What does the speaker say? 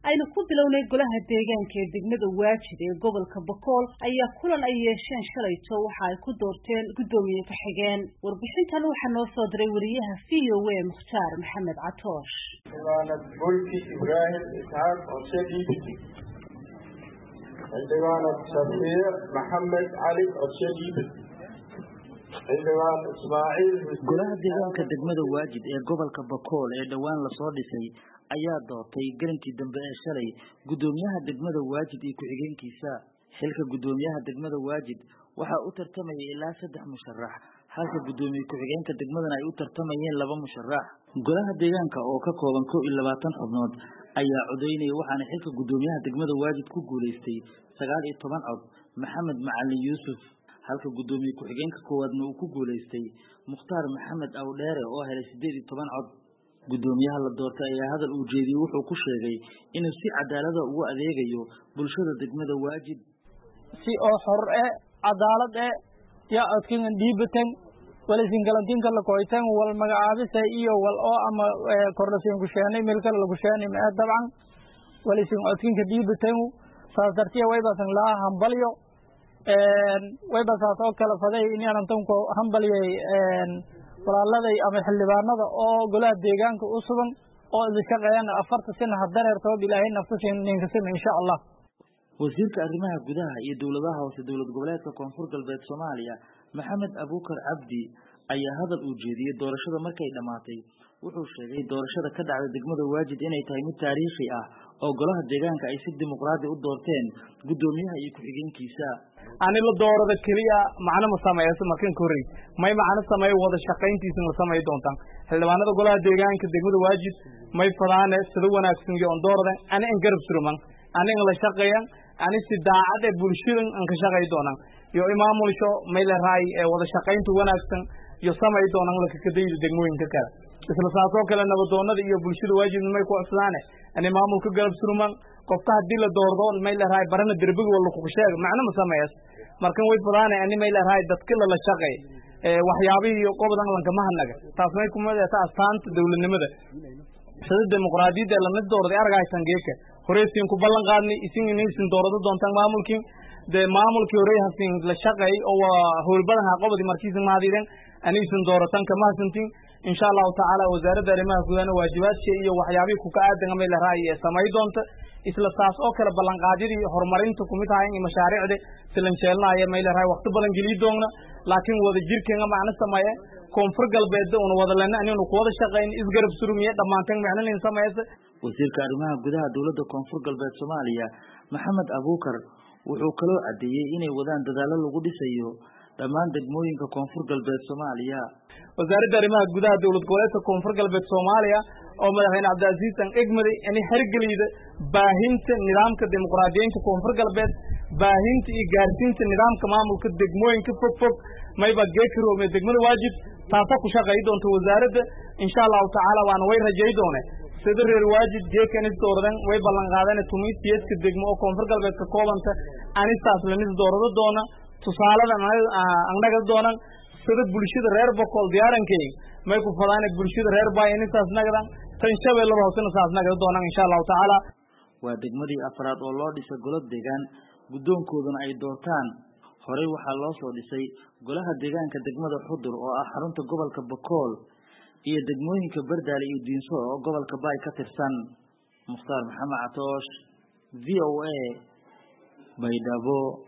aynu ku bilownay golaha deegaanka ee degmada Waajid ee gobolka Bakool ayaa kulan ay yeesheen shalayto waxa ay ku doorteen gudoomiye ka xigeen warbixintan waxa noo soo diray wariyaha VOA Mukhtaar Maxamed Catoosh Diiwaanad Bulki Ibrahim Isxaaq Orshadiid Diiwaanad Shafiic Maxamed Cali Orshadiid Diiwaan Ismaaciil golaha deegaanka degmada Waajid ee gobolka Bakool ee dhawaan la soo dhisay ayaa doortay galinkii dambe ee shalay gudoomiyaha degmada Waajid iyo ku-xigeenkiisa xilka gudoomiyaha degmada Waajid waxa uu tartamayay ilaa 3 musharax halka gudoomiye ku-xigeenka degmadana ay u tartamayeen 2 musharax golaha deegaanka oo ka kooban 21 xubnood ayaa codeynay waxaana xilka gudoomiyaha degmada Waajid ku guuleystay 19 cod Maxamed Macalin Yuusuf halka gudoomiye ku-xigeenka koowaadna uu ku guuleystay Mukhtaar Maxamed Awdheere oo helay 18 cod gudoomiyaha la doortay ayaa hadal uu jeediyay wuxuu ku sheegay inuu si cadaalad ah ugu adeegayo bulshada degmada Waajid si oo xor ah cadaalad ah ya adkin diibatan wala singalantinka la kooytan wal magacaabisa iyo wal oo ama kordhasin ku sheenay meel kale lagu sheenay ma dabcan wala sin adkinka diibatan saasartiya way basan la hambalyo way basaasoo kala faday in aan tanko hambaliyay walaaladay ama xildhibaanada oo golaha deegaanka u sugan oo idin shaqeeyaan 4 sano hadareerto bilaahay nafsiin ninkasin insha Allah wasiirka arrimaha gudaha iyo dawladaha hoose dawlad goboleedka Koonfur Galbeed Soomaaliya Maxamed Abuukar Cabdi ayaa hadal uu jeediyay doorashada markay dhamaatay wuxuu sheegay doorashada ka dhacday degmada Waajid inay tahay mid taariikhi ah oo golaha deegaanka ay si dimuqraadi u doorteen gudoomiyaha iyo ku-xigeenkiisa ani la doorada kaliya macna ma sameeyay markan koray may macna sameey wada shaqayntiisa ma sameey doontaan xildhibaanada golaha deegaanka degmada Waajid may fadaan sida wanaagsan iyo doorada ani in garab suruman ani la shaqeeyaan ani si daacad ah bulshada aan ka shaqeey doonaan iyo maamulsho may la raay wada shaqaynta wanaagsan iyo sameey doonaan la ka deeyay degmooyinka kale isla saasoo kale nabadoonada iyo bulshada Waajid may ku codsadaan ani maamulka garab suruman qofka hadii la doordo may la raay barana darbiga wala ku sheeg macna ma sameeyay markan way fadaan ani may la raay dadka la shaqeey waxyaabihi iyo qodoban lanka ma hanaga taas may ku madaxda astaanta dawladnimada sida dimuqraadiyadda la mid doorday aragaysan geeka horeeysiin ku ballan qaadnay isin doorado doontaan maamulkii maamulkii horeeyhasin la shaqeey oo howlbadan qobadi markiisan maadidan aniisan dooratan kama hasantiin insha Allah taala wasaaradda arrimaha gudaha waajibaadka iyo waxyaabihi ku ka aadan ama la raayay samay doonta isla taas oo kala ballan qaadidii horumarinta ku mid tahay in mashaariicda filan sheelnaa ay la raay waqti badan geli doona laakiin wada jirkeena macna sameeye Koonfur Galbeed oo wada lana inuu ku wada shaqeyn isgarab surumiye dhamaantan macna in sameeyay wasiirka arrimaha gudaha dawladda Koonfur Galbeed Soomaaliya Maxamed Abuukar wuxuu kaloo cadeeyay inay wadaan dadaalo lagu dhisayo dhamaan degmooyinka Koonfur Galbeed Soomaaliya wasaaradda arrimaha gudaha dawlad goboleedka Koonfur Galbeed Soomaaliya oo madaxweyne Cabdilaaziz aan egmaday in hergelida baahinta nidaamka dimuqraadiyeynta Koonfur Galbeed baahinta iyo gaarsiinta nidaamka maamulka degmooyinka fog mayba geekroome degmada Waajid taasa ku shaqeey doonto wasaaradda insha Allah taala waan way rajeey doonay sida reer Waajid geekan dooradan way ballan qaadeen tumiisiyadka degmo oo Koonfur Galbeed ka koobanta anistaas la mid doorado doona tusaaladan anaga doonan sida bulshada reer Bakool diyaarankeey may ku fadaan bulshada reer Baayinisaas nagadan tan shabeellada hoosena saas nagada doonaan insha Allah taala waa degmadii afraad oo loo dhisay golo deegaan gudoonkooduna ay doortaan horey waxa loo soo dhisay golaha deegaanka degmada Xudur oo ah xarunta gobolka Bakool iyo degmooyinka Bardaale iyo Diinso oo gobolka Baay ka tirsan Mukhtaar Maxamed Catoosh VOA Baydhabo